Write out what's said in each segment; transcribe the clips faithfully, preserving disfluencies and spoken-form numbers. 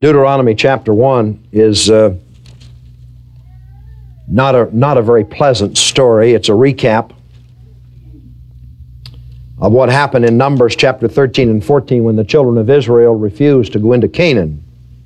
Deuteronomy chapter one is uh, not a, not a very pleasant story. It's a recap of what happened in Numbers chapter thirteen and fourteen when the children of Israel refused to go into Canaan.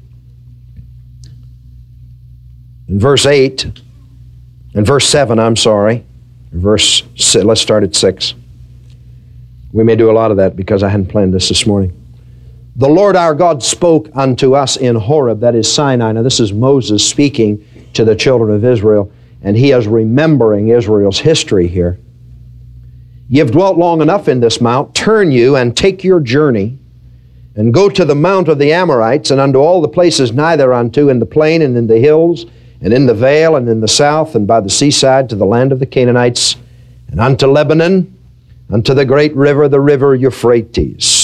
In verse eight, in verse seven, I'm sorry, verse, let's start at six. We may do a lot of that because I hadn't planned this this morning. The Lord our God spoke unto us in Horeb, that is Sinai. Now this is Moses speaking to the children of Israel, and he is remembering Israel's history here. Ye have dwelt long enough in this mount. Turn you and take your journey, and go to the mount of the Amorites, and unto all the places nigh thereunto, in the plain and in the hills, and in the vale, and in the south, and by the seaside, to the land of the Canaanites, and unto Lebanon, unto the great river, the river Euphrates.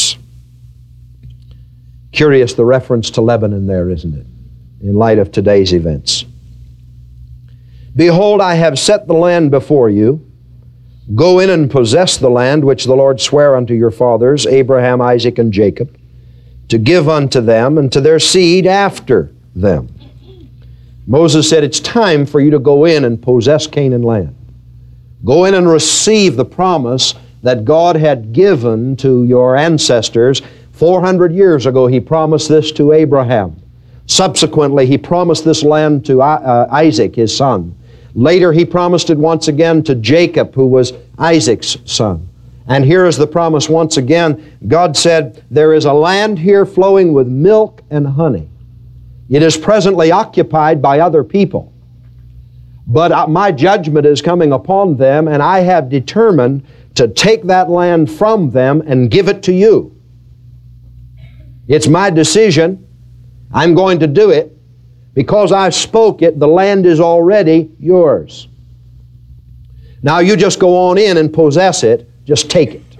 Curious the reference to Lebanon there, isn't it? In light of today's events. Behold, I have set the land before you. Go in and possess the land which the Lord sware unto your fathers, Abraham, Isaac, and Jacob, to give unto them and to their seed after them. Moses said, it's time for you to go in and possess Canaan land. Go in and receive the promise that God had given to your ancestors. four hundred years ago, He promised this to Abraham. Subsequently, He promised this land to uh, Isaac, his son. Later, He promised it once again to Jacob, who was Isaac's son. And here is the promise once again. God said, there is a land here flowing with milk and honey. It is presently occupied by other people. But my judgment is coming upon them, and I have determined to take that land from them and give it to you. It's my decision. I'm going to do it. Because I spoke it, the land is already yours. Now you just go on in and possess it. Just take it.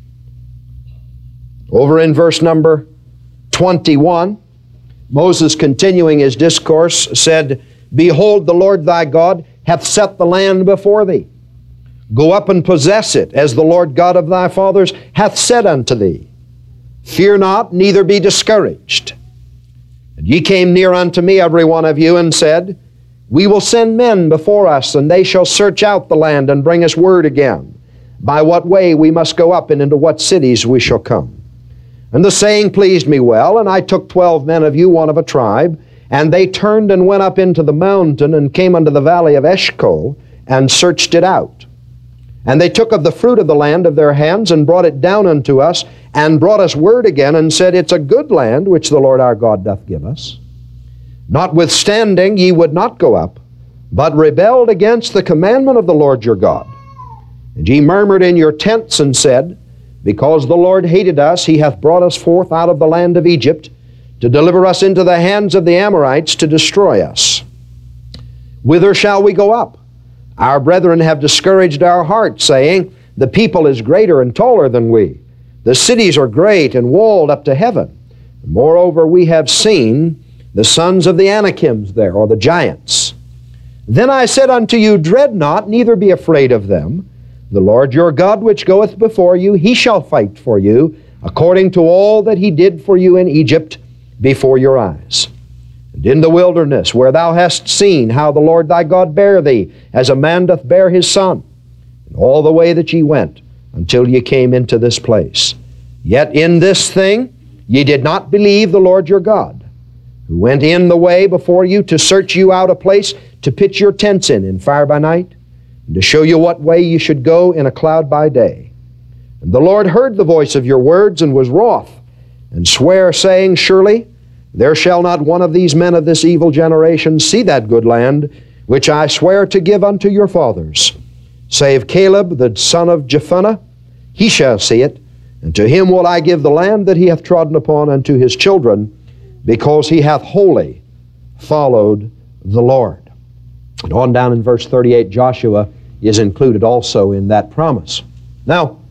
Over in verse number twenty-one, Moses, continuing his discourse, said, Behold, the Lord thy God hath set the land before thee. Go up and possess it, as the Lord God of thy fathers hath said unto thee. Fear not, neither be discouraged. And ye came near unto me, every one of you, and said, We will send men before us, and they shall search out the land and bring us word again, by what way we must go up, and into what cities we shall come. And the saying pleased me well, and I took twelve men of you, one of a tribe, and they turned and went up into the mountain, and came unto the valley of Eshcol, and searched it out. And they took of the fruit of the land of their hands, and brought it down unto us, and brought us word again, and said, It's a good land which the Lord our God doth give us. Notwithstanding, ye would not go up, but rebelled against the commandment of the Lord your God. And ye murmured in your tents, and said, Because the Lord hated us, He hath brought us forth out of the land of Egypt, to deliver us into the hands of the Amorites, to destroy us. Whither shall we go up? Our brethren have discouraged our hearts, saying, The people is greater and taller than we. The cities are great and walled up to heaven. Moreover, we have seen the sons of the Anakims there, or the giants. Then I said unto you, Dread not, neither be afraid of them. The Lord your God, which goeth before you, He shall fight for you, according to all that He did for you in Egypt before your eyes. And in the wilderness, where thou hast seen how the Lord thy God bare thee, as a man doth bear his son, and all the way that ye went, until ye came into this place. Yet in this thing ye did not believe the Lord your God, who went in the way before you to search you out a place to pitch your tents in, in fire by night, and to show you what way you should go in a cloud by day. And the Lord heard the voice of your words, and was wroth, and sware, saying, Surely there shall not one of these men of this evil generation see that good land, which I swear to give unto your fathers, save Caleb the son of Jephunneh. He shall see it, and to him will I give the land that he hath trodden upon, unto his children, because he hath wholly followed the Lord. And on down in verse thirty-eight, Joshua is included also in that promise. Now,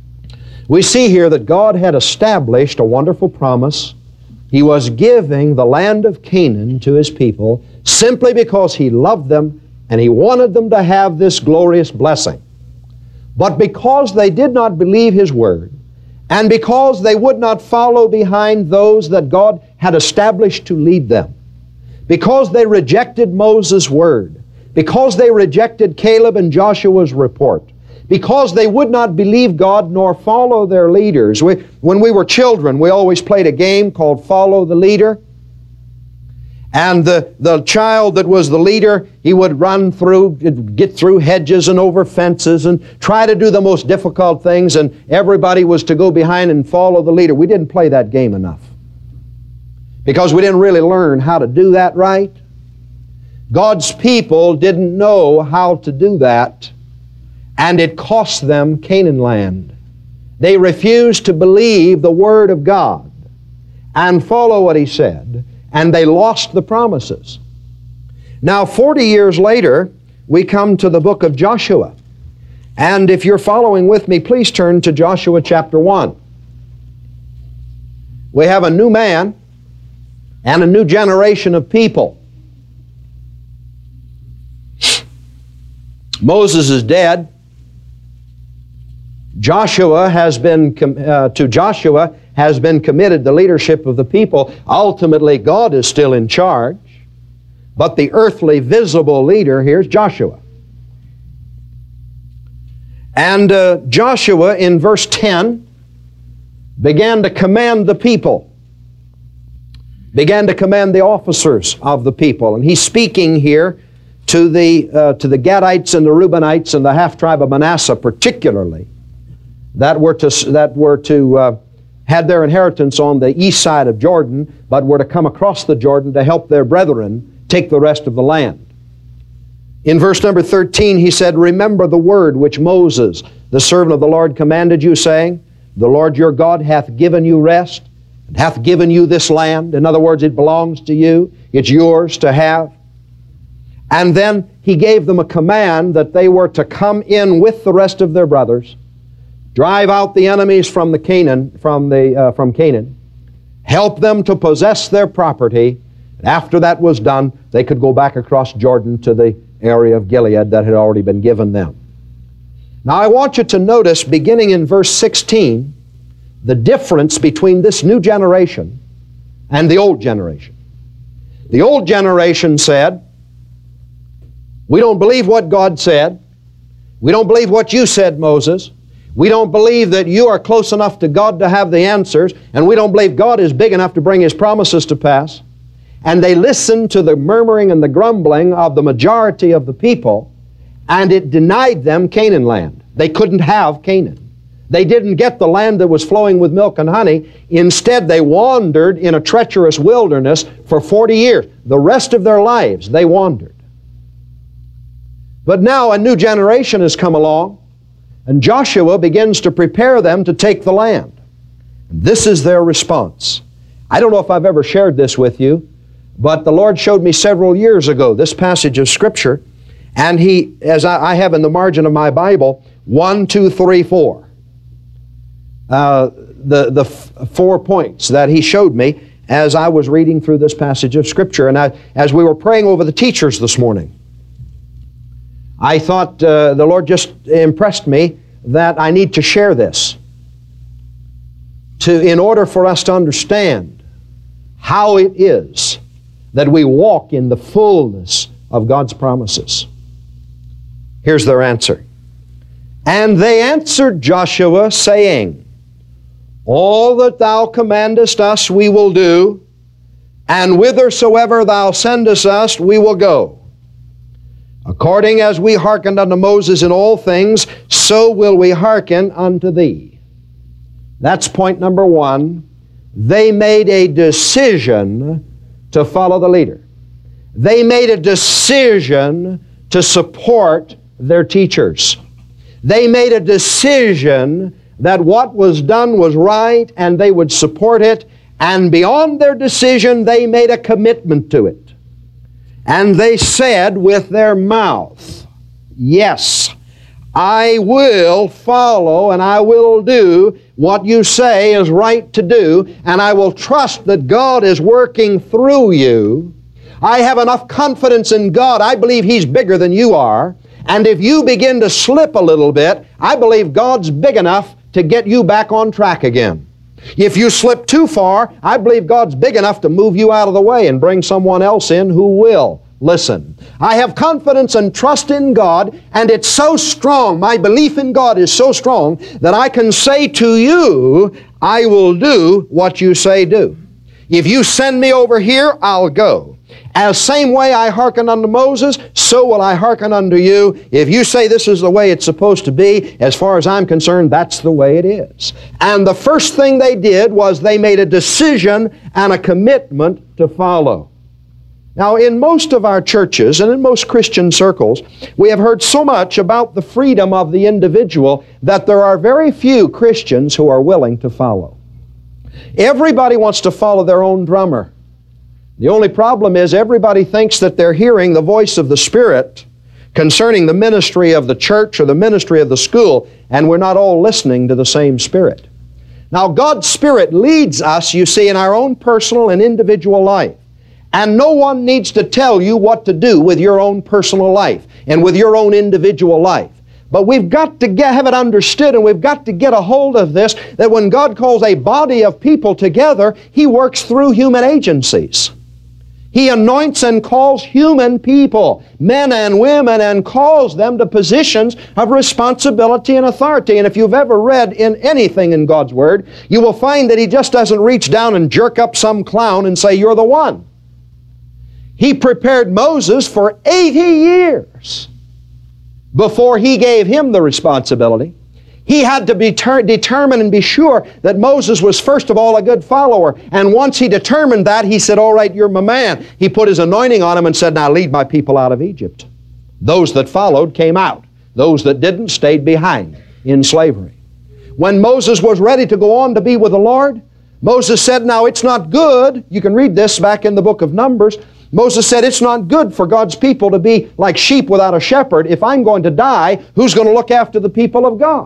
we see here that God had established a wonderful promise. He was giving the land of Canaan to His people simply because He loved them and He wanted them to have this glorious blessing. But because they did not believe His word, and because they would not follow behind those that God had established to lead them. Because they rejected Moses' word, because they rejected Caleb and Joshua's report, because they would not believe God nor follow their leaders. We, when we were children, we always played a game called Follow the Leader. And the, the child that was the leader, he would run through, get through hedges and over fences and try to do the most difficult things, and everybody was to go behind and follow the leader. We didn't play that game enough because we didn't really learn how to do that right. God's people didn't know how to do that, and it cost them Canaan land. They refused to believe the Word of God and follow what He said, and they lost the promises. Now, forty years later, we come to the book of Joshua. And if you're following with me, please turn to Joshua chapter one. We have a new man and a new generation of people. Moses is dead. Joshua has been, uh, to Joshua has been committed the leadership of the people. Ultimately, God is still in charge, but the earthly visible leader here is Joshua. And uh, Joshua, in verse ten, began to command the people, began to command the officers of the people. And he's speaking here to the, uh, to the Gadites and the Reubenites and the half-tribe of Manasseh particularly, that were to, that were to uh, had their inheritance on the east side of Jordan, but were to come across the Jordan to help their brethren take the rest of the land. In verse number thirteen, he said, "Remember the word which Moses, the servant of the Lord, commanded you, saying, The Lord your God hath given you rest, and hath given you this land." In other words, it belongs to you. It's yours to have. And then he gave them a command that they were to come in with the rest of their brothers, drive out the enemies from the Canaan, from the uh, from Canaan, help them to possess their property. And after that was done, they could go back across Jordan to the area of Gilead that had already been given them. Now I want you to notice, beginning in verse sixteen, the difference between this new generation and the old generation. The old generation said, "We don't believe what God said. We don't believe what you said, Moses. We don't believe that you are close enough to God to have the answers, and we don't believe God is big enough to bring His promises to pass." And they listened to the murmuring and the grumbling of the majority of the people, and it denied them Canaan land. They couldn't have Canaan. They didn't get the land that was flowing with milk and honey. Instead, they wandered in a treacherous wilderness for forty years. The rest of their lives, they wandered. But now a new generation has come along, and Joshua begins to prepare them to take the land. This is their response. I don't know if I've ever shared this with you, but the Lord showed me several years ago this passage of Scripture, and He, as I, I have in the margin of my Bible, one, two, three, four. Uh, the the f four points that He showed me as I was reading through this passage of Scripture, and I, as we were praying over the teachers this morning, I thought uh, the Lord just impressed me that I need to share this to, in order for us to understand how it is that we walk in the fullness of God's promises. Here's their answer. "And they answered Joshua, saying, All that thou commandest us we will do, and whithersoever thou sendest us we will go. According as we hearkened unto Moses in all things, so will we hearken unto thee." That's point number one. They made a decision to follow the leader. They made a decision to support their teachers. They made a decision that what was done was right and they would support it, and beyond their decision, they made a commitment to it. And they said with their mouth, "Yes, I will follow and I will do what you say is right to do, and I will trust that God is working through you. I have enough confidence in God. I believe He's bigger than you are. And if you begin to slip a little bit, I believe God's big enough to get you back on track again. If you slip too far, I believe God's big enough to move you out of the way and bring someone else in who will listen. I have confidence and trust in God, and it's so strong, my belief in God is so strong, that I can say to you, I will do what you say do. If you send me over here, I'll go. As same way I hearken unto Moses, so will I hearken unto you. If you say this is the way it's supposed to be, as far as I'm concerned, that's the way it is. And the first thing they did was they made a decision and a commitment to follow. Now, in most of our churches and in most Christian circles, we have heard so much about the freedom of the individual that there are very few Christians who are willing to follow. Everybody wants to follow their own drummer. The only problem is everybody thinks that they're hearing the voice of the Spirit concerning the ministry of the church or the ministry of the school, and we're not all listening to the same Spirit. Now, God's Spirit leads us, you see, in our own personal and individual life. And no one needs to tell you what to do with your own personal life and with your own individual life. But we've got to get, have it understood, and we've got to get a hold of this, that when God calls a body of people together, He works through human agencies. He anoints and calls human people, men and women, and calls them to positions of responsibility and authority. And if you've ever read in anything in God's Word, you will find that He just doesn't reach down and jerk up some clown and say, you're the one. He prepared Moses for eighty years before He gave him the responsibility. He had to be ter- determine and be sure that Moses was first of all a good follower. And once he determined that, he said, all right, you're my man. He put his anointing on him and said, now lead my people out of Egypt. Those that followed came out. Those that didn't stayed behind in slavery. When Moses was ready to go on to be with the Lord, Moses said, now it's not good. You can read this back in the book of Numbers. Moses said, it's not good for God's people to be like sheep without a shepherd. If I'm going to die, who's going to look after the people of God?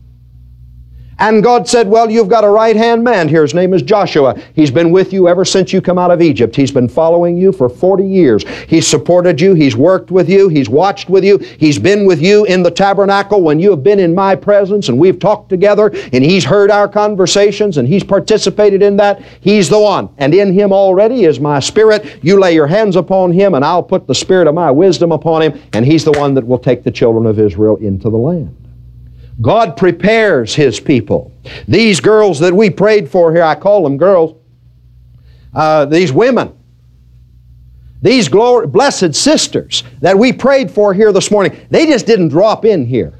And God said, well, you've got a right-hand man here. His name is Joshua. He's been with you ever since you come out of Egypt. He's been following you for forty years. He's supported you. He's worked with you. He's watched with you. He's been with you in the tabernacle when you have been in my presence, and we've talked together, and he's heard our conversations, and he's participated in that. He's the one. And in him already is my Spirit. You lay your hands upon him, and I'll put the Spirit of my wisdom upon him, and he's the one that will take the children of Israel into the land. God prepares His people. These girls that we prayed for here, I call them girls, uh, these women, these glory, blessed sisters that we prayed for here this morning, they just didn't drop in here.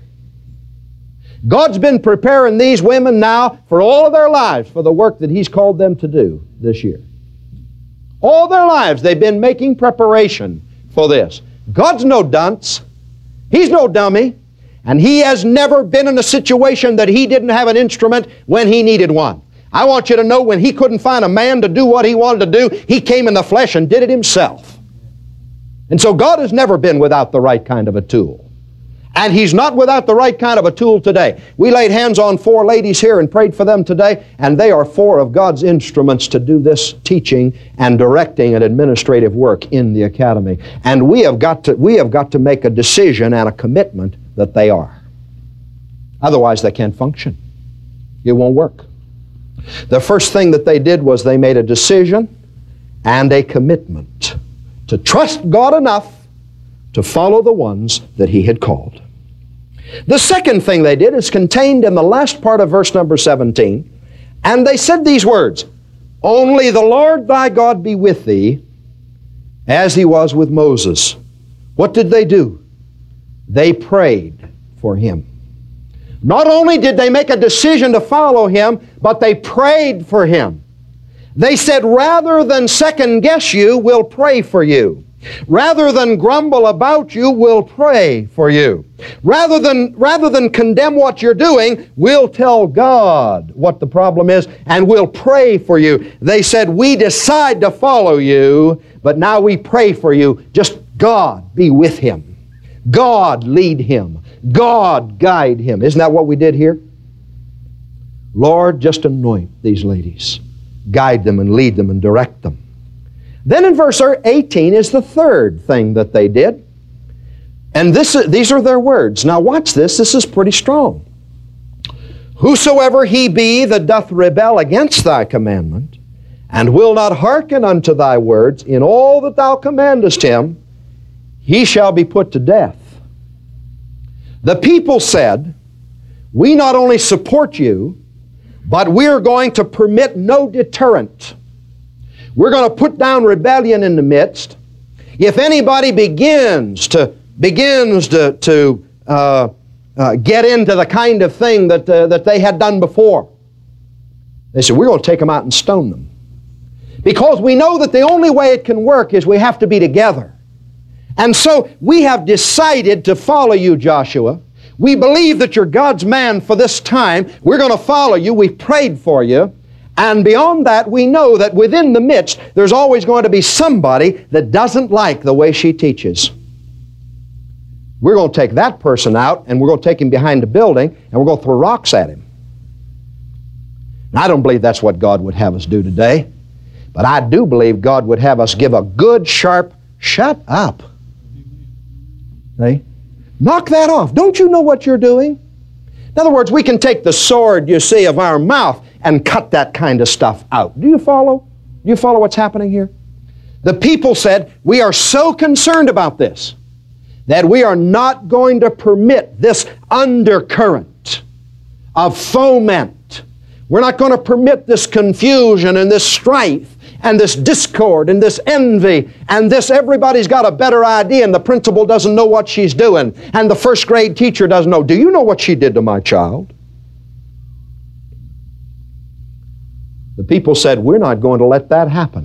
God's been preparing these women now for all of their lives for the work that He's called them to do this year. All their lives they've been making preparation for this. God's no dunce. He's no dummy. And He has never been in a situation that He didn't have an instrument when He needed one. I want you to know when He couldn't find a man to do what He wanted to do, He came in the flesh and did it Himself. And so God has never been without the right kind of a tool. And He's not without the right kind of a tool today. We laid hands on four ladies here and prayed for them today, and they are four of God's instruments to do this teaching and directing and administrative work in the academy. And we have got to, we have got to make a decision and a commitment that they are. Otherwise, they can't function. It won't work. The first thing that they did was they made a decision and a commitment to trust God enough to follow the ones that He had called. The second thing they did is contained in the last part of verse number seventeen. And they said these words, only the Lord thy God be with thee, as He was with Moses. What did they do? They prayed for him. Not only did they make a decision to follow him, but they prayed for him. They said, rather than second guess you, we'll pray for you. Rather than grumble about you, we'll pray for you. Rather than, rather than condemn what you're doing, we'll tell God what the problem is, and we'll pray for you. They said, we decide to follow you, but now we pray for you. Just God be with him. God lead him. God guide him. Isn't that what we did here? Lord, just anoint these ladies. Guide them and lead them and direct them. Then in verse eighteen is the third thing that they did. And this, these are their words. Now watch this. This is pretty strong. Whosoever he be that doth rebel against thy commandment, and will not hearken unto thy words in all that thou commandest him, he shall be put to death. The people said, we not only support you, but we're going to permit no deterrent. We're going to put down rebellion in the midst. If anybody begins to begins to, to uh, uh, get into the kind of thing that, uh, that they had done before, they said, we're going to take them out and stone them. Because we know that the only way it can work is we have to be together. And so we have decided to follow you, Joshua. We believe that you're God's man for this time. We're going to follow you. We've prayed for you. And beyond that, we know that within the midst, there's always going to be somebody that doesn't like the way she teaches. We're going to take that person out, and we're going to take him behind a building, and we're going to throw rocks at him. Now, I don't believe that's what God would have us do today, but I do believe God would have us give a good, sharp, shut up. See? Knock that off. Don't you know what you're doing? In other words, we can take the sword, you see, of our mouth and cut that kind of stuff out. Do you follow? Do you follow what's happening here? The people said, we are so concerned about this that we are not going to permit this undercurrent of foment. We're not going to permit this confusion and this strife and this discord and this envy and this everybody's got a better idea and the principal doesn't know what she's doing and the first grade teacher doesn't know. Do you know what she did to my child? The people said, we're not going to let that happen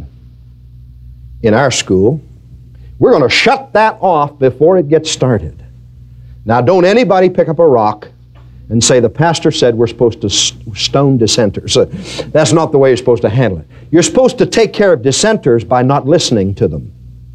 in our school. We're going to shut that off before it gets started. Now, don't anybody pick up a rock and say, the pastor said we're supposed to stone dissenters. That's not the way you're supposed to handle it. You're supposed to take care of dissenters by not listening to them.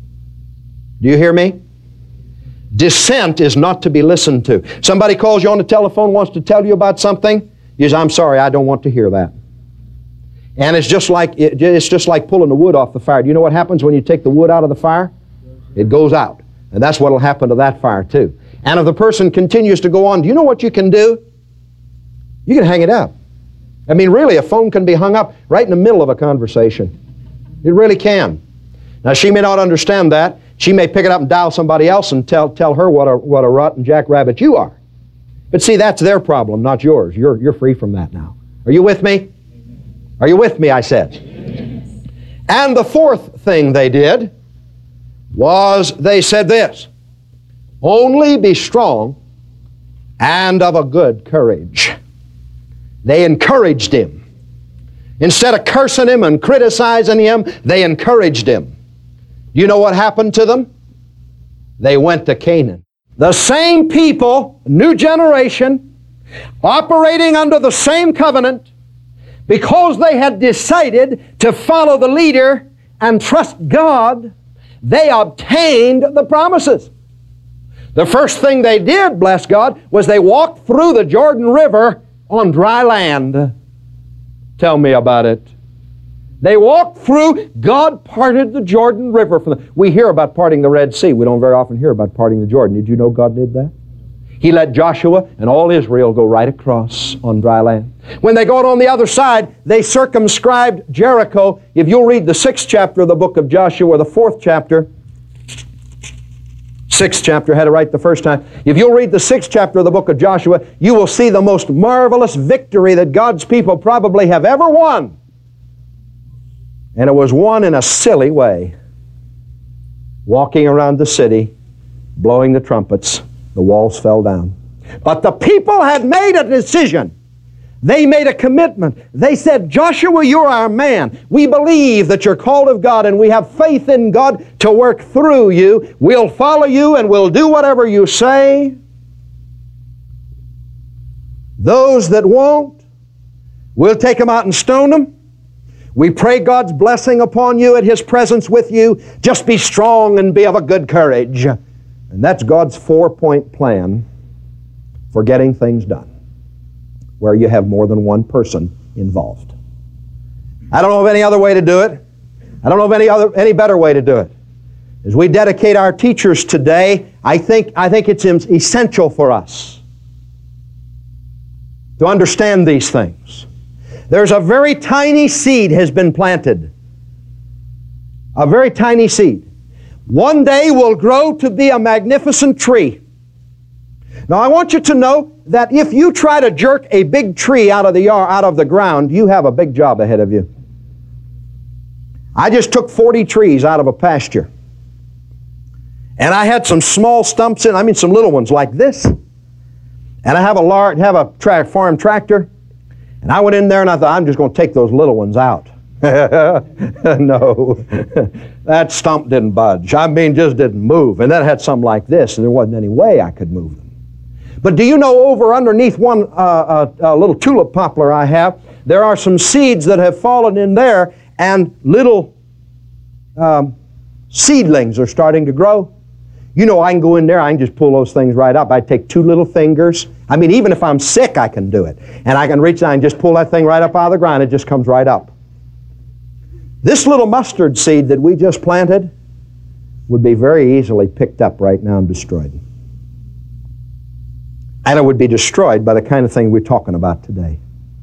Do you hear me? Dissent is not to be listened to. Somebody calls you on the telephone, wants to tell you about something, you say, I'm sorry, I don't want to hear that. And it's just like it's just like pulling the wood off the fire. Do you know what happens when you take the wood out of the fire? It goes out. And that's what will happen to that fire too. And if the person continues to go on, do you know what you can do? You can hang it up. I mean, really, a phone can be hung up right in the middle of a conversation. It really can. Now, she may not understand that. She may pick it up and dial somebody else and tell, tell her what a, what a rotten jackrabbit you are. But see, that's their problem, not yours. You're, you're free from that now. Are you with me? Are you with me, I said? And the fourth thing they did was they said this, only be strong and of a good courage. They encouraged him. Instead of cursing him and criticizing him, they encouraged him. You know what happened to them? They went to Canaan. The same people, new generation, operating under the same covenant, because they had decided to follow the leader and trust God, they obtained the promises. The first thing they did, bless God, was they walked through the Jordan River on dry land. Tell me about it. They walked through, God parted the Jordan River. From the, we hear about parting the Red Sea. We don't very often hear about parting the Jordan. Did you know God did that? He let Joshua and all Israel go right across on dry land. When they got on the other side, they circumscribed Jericho. If you'll read the sixth chapter of the book of Joshua, or the fourth chapter, sixth chapter, I had it right the first time. If you'll read the sixth chapter of the book of Joshua, you will see the most marvelous victory that God's people probably have ever won. And it was won in a silly way. Walking around the city, blowing the trumpets, the walls fell down. But the people had made a decision. They made a commitment. They said, Joshua, you're our man. We believe that you're called of God and we have faith in God to work through you. We'll follow you and we'll do whatever you say. Those that won't, we'll take them out and stone them. We pray God's blessing upon you and His presence with you. Just be strong and be of a good courage. And that's God's four-point plan for getting things done, where you have more than one person involved. I don't know of any other way to do it. I don't know of any other, any better way to do it. As we dedicate our teachers today, I think, I think it's essential for us to understand these things. There's a very tiny seed has been planted. A very tiny seed. One day will grow to be a magnificent tree. Now I want you to know that if you try to jerk a big tree out of the yard, out of the ground, you have a big job ahead of you. I just took forty trees out of a pasture. And I had some small stumps in, I mean some little ones like this. And I have a large, have a tra- farm tractor. And I went in there and I thought, I'm just going to take those little ones out. No, that stump didn't budge. I mean, just didn't move. And that had some like this, and there wasn't any way I could move them. But do you know over underneath one uh, uh, uh, little tulip poplar I have, there are some seeds that have fallen in there, and little um, seedlings are starting to grow. You know, I can go in there, I can just pull those things right up. I take two little fingers. I mean, even if I'm sick, I can do it. And I can reach down and just pull that thing right up out of the ground. It just comes right up. This little mustard seed that we just planted would be very easily picked up right now and destroyed. And it would be destroyed by the kind of thing we're talking about today.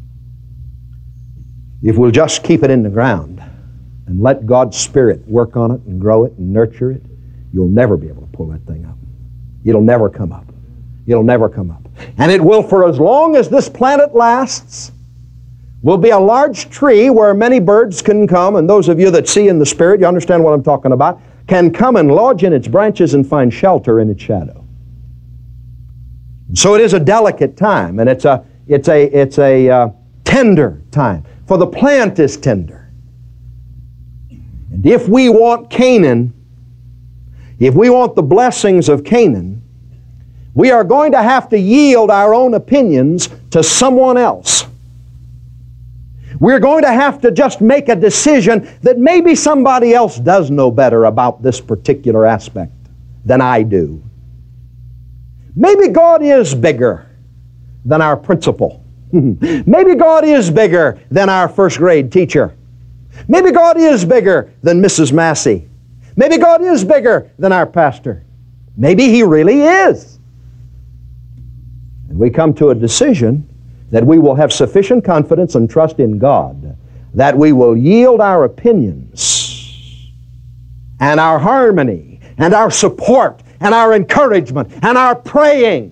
If we'll just keep it in the ground and let God's Spirit work on it and grow it and nurture it, you'll never be able to pull that thing up. It'll never come up. It'll never come up. And it will, for as long as this planet lasts, will be a large tree where many birds can come, and those of you that see in the Spirit, you understand what I'm talking about, can come and lodge in its branches and find shelter in its shadow. So it is a delicate time, and it's a, it's a, it's a uh, tender time. For the plant is tender. And if we want Canaan, if we want the blessings of Canaan, we are going to have to yield our own opinions to someone else. We're going to have to just make a decision that maybe somebody else does know better about this particular aspect than I do. Maybe God is bigger than our principal. Maybe God is bigger than our first grade teacher. Maybe God is bigger than Missus Massey. Maybe God is bigger than our pastor. Maybe He really is. And we come to a decision that we will have sufficient confidence and trust in God, that we will yield our opinions and our harmony and our support and our encouragement and our praying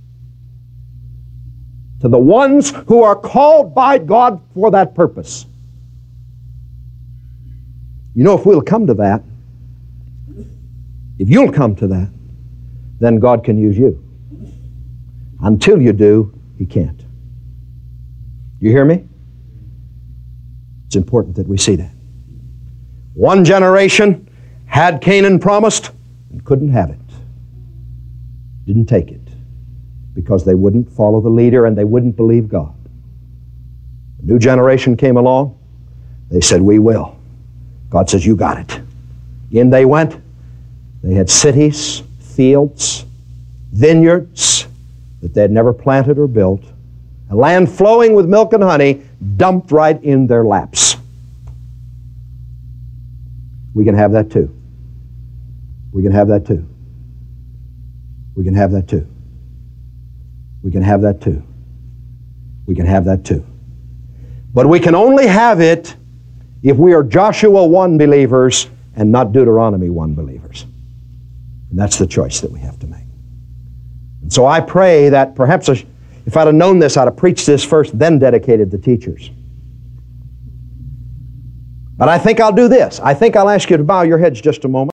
to the ones who are called by God for that purpose. You know, if we'll come to that, if you'll come to that, then God can use you. Until you do, He can't. You hear me? It's important that we see that. One generation had Canaan promised and couldn't have it. Didn't take it because they wouldn't follow the leader and they wouldn't believe God. A new generation came along. They said, we will. God says, you got it. In they went. They had cities, fields, vineyards that they had never planted or built. A land flowing with milk and honey dumped right in their laps. We can have that too. We can have that too. We can have that too. We can have that too. We can have that too. But we can only have it if we are Joshua one believers and not Deuteronomy one believers. And that's the choice that we have to make. And so I pray that perhaps a If I'd have known this, I'd have preached this first, then dedicated the teachers. But I think I'll do this. I think I'll ask you to bow your heads just a moment.